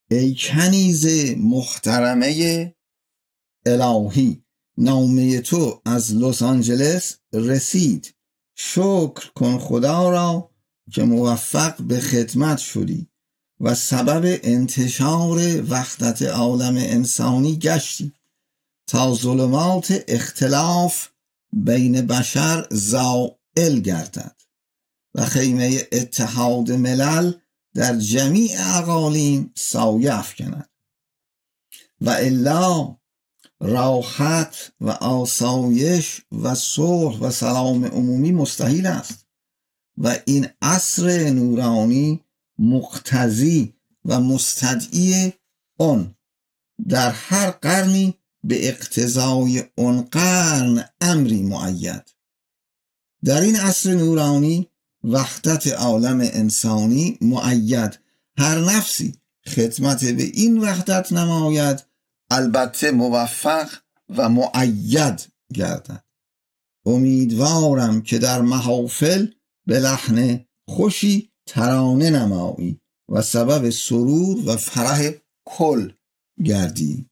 ای کنیز محترمه الهی، نامه تو از لس آنجلس رسید. شکر کن خدا را که موفق به خدمت شدی و سبب انتشار وحدت عالم انسانی گشتی تا ظلمات اختلاف بین بشر زائل گردد و خیمه اتحاد ملل در جمیع اقالیم سایه افکند و الا راحت و آسایش و صلح و سلام عمومی مستحیل است و این عصر نورانی مقتضی و مستدعی آن در هر قرنی به اقتضای آن قرن امری مؤید. در این عصر نورانی وحدت عالم انسانی مؤید، هر نفسی خدمت به این وحدت نماید البته موفق و مؤید گردد. امیدوارم که در محافل به لحن خوشی ترانه نمایی و سبب سرور و فرح کل گردی.